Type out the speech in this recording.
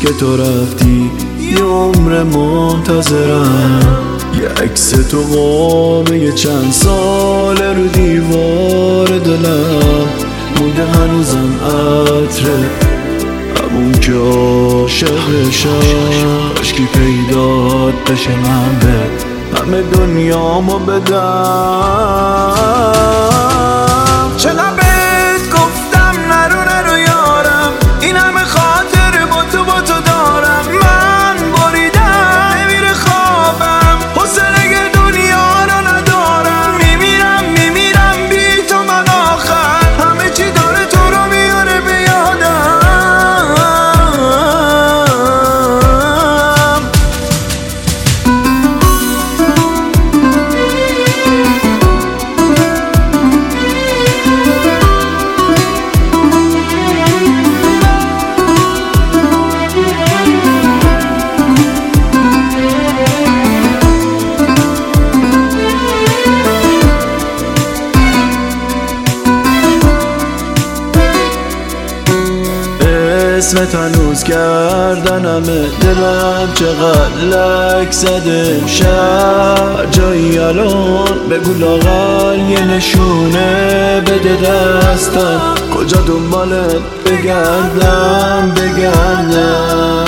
که تو رفتی یه عمر منتظرم، یه عکس تو قابه چند ساله رو دیوار دلم مونده هنوزم عطره همون که عاشقشم. عشقی پیدات بشه من به همه دنیامو بدم. چقدر بهت گفتم نرو نرو یارم، این همه خاطر با تو دارم. من بریدم نمیره خوابم، حوصله دنیا رو ندارم. میمیرم بی تو من آخر، همه چی داره تو رو میاره به یادم. اسمت هنوز گردنمه، دلم چقدر لک زده. شهر جایی الان بگو لاغر یه نشونه بده دستم، کجا دنبالت بگردم